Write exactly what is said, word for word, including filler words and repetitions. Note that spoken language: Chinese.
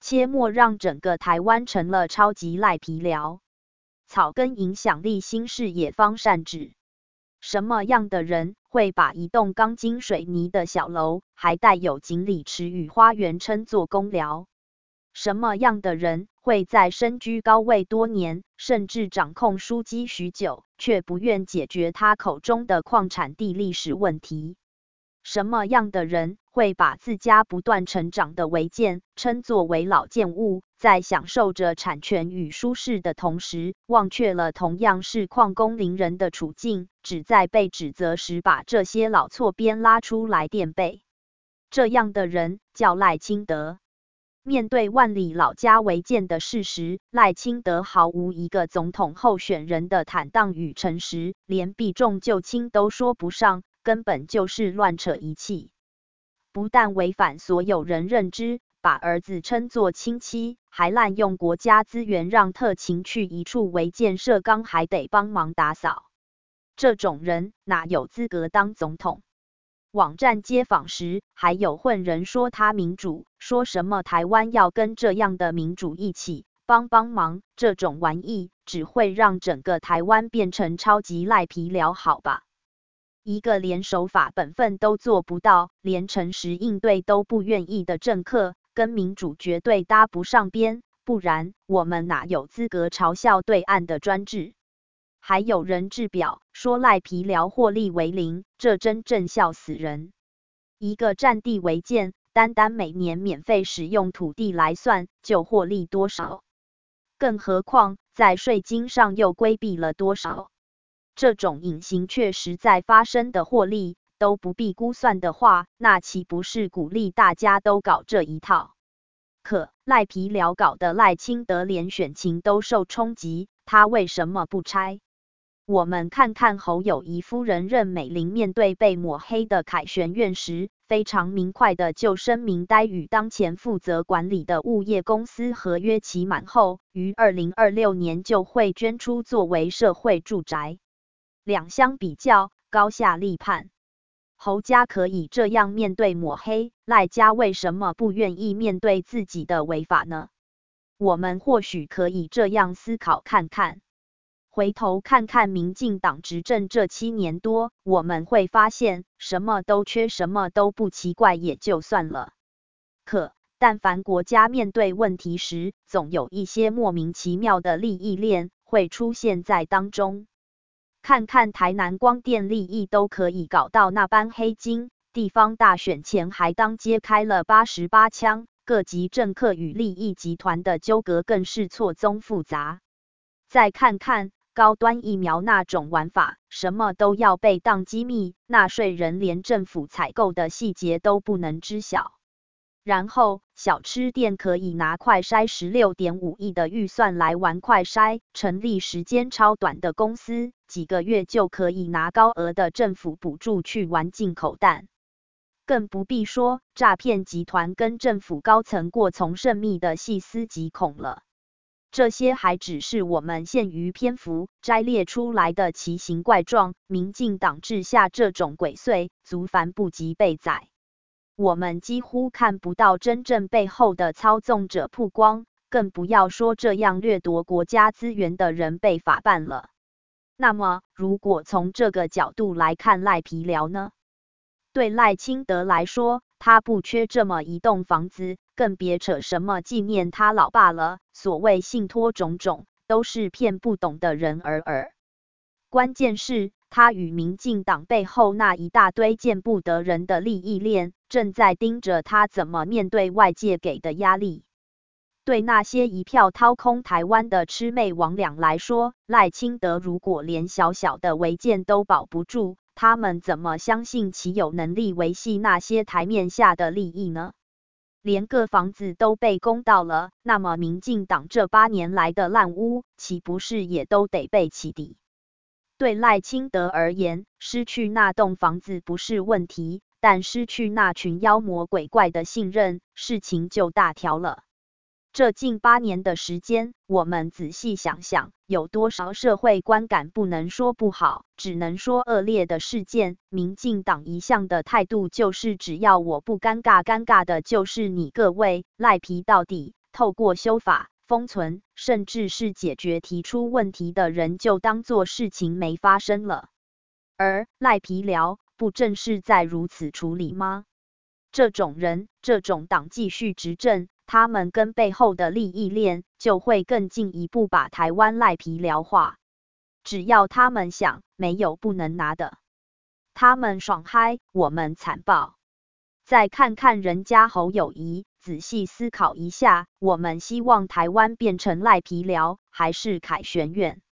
切莫让整个台湾成了超级赖皮寮。草根影响力新视野方善治。什么样的人会把一栋钢筋水泥的小楼，还带有锦鲤池与花园称作公寮？什么样的人会在身居高位多年，甚至掌控枢机许久，却不愿解决他口中的矿产地历史问题？什么样的人会把自家不断成长的违建称作为老建物，在享受着产权与舒适的同时，忘却了同样是矿工邻人的处境，只在被指责时把这些老错边拉出来垫背？这样的人叫赖清德。面对万里老家违建的事实，赖清德毫无一个总统候选人的坦荡与诚实，连避重就轻都说不上，根本就是乱扯一气。不但违反所有人认知，把儿子称作亲戚，还滥用国家资源让特勤去一处违建设缸还得帮忙打扫。这种人哪有资格当总统？网站街访时，还有混人说他民主，说什么台湾要跟这样的民主一起帮帮忙，这种玩意只会让整个台湾变成超级赖皮寮，好吧？一个连守法本分都做不到，连诚实应对都不愿意的政客，跟民主绝对搭不上边，不然我们哪有资格嘲笑对岸的专制？还有人制表说赖皮寮获利为零，这真正笑死人。一个占地违建，单单每年免费使用土地来算，就获利多少？更何况在税金上又规避了多少？这种隐形却实在发生的获利都不必估算的话，那岂不是鼓励大家都搞这一套？可赖皮寮搞的赖清德连选情都受冲击，他为什么不拆？我们看看侯友宜夫人任美玲面对被抹黑的凯旋院时，非常明快的就声明该与当前负责管理的物业公司合约期满后，于二零二六年就会捐出作为社会住宅。两相比较，高下立判。侯家可以这样面对抹黑，赖家为什么不愿意面对自己的违法呢？我们或许可以这样思考看看。回头看看民进党执政这七年多，我们会发现什么都缺，什么都不奇怪也就算了。可但凡国家面对问题时，总有一些莫名其妙的利益链会出现在当中。看看台南光电利益都可以搞到那般黑金，地方大选前还当街开了八十八枪，各级政客与利益集团的纠葛更是错综复杂。再看看高端疫苗那种玩法，什么都要被当机密，纳税人连政府采购的细节都不能知晓。然后小吃店可以拿快筛 十六点五亿的预算来玩快筛，成立时间超短的公司，几个月就可以拿高额的政府补助去玩进口蛋。更不必说诈骗集团跟政府高层过从甚密的细思极恐了。这些还只是我们限于篇幅摘列出来的奇形怪状，民进党治下这种鬼祟，族繁不及备载。我们几乎看不到真正背后的操纵者曝光，更不要说这样掠夺国家资源的人被法办了。那么，如果从这个角度来看赖皮寮呢？对赖清德来说，他不缺这么一栋房子，更别扯什么纪念他老爸了。所谓信托种种，都是骗不懂的人而耳。关键是，他与民进党背后那一大堆见不得人的利益链，正在盯着他怎么面对外界给的压力。对那些一票掏空台湾的魑魅魍魉来说，赖清德如果连小小的违建都保不住，他们怎么相信其有能力维系那些台面下的利益呢？连个房子都被攻到了，那么民进党这八年来的烂屋，岂不是也都得被起底？对赖清德而言，失去那栋房子不是问题，但失去那群妖魔鬼怪的信任，事情就大条了。这近八年的时间，我们仔细想想，有多少社会观感不能说不好，只能说恶劣的事件，民进党一向的态度就是只要我不尴尬，尴尬的就是你各位，赖皮到底， 透过修法、封存，甚至是解决提出问题的人，就当作事情没发生了。而赖皮寮不正是在如此处理吗？这种人、这种党继续执政，他们跟背后的利益链就会更进一步把台湾赖皮寮化。只要他们想，没有不能拿的。他们爽嗨，我们惨爆。再看看人家侯友宜，仔细思考一下，我们希望台湾变成赖皮寮，还是凯旋院？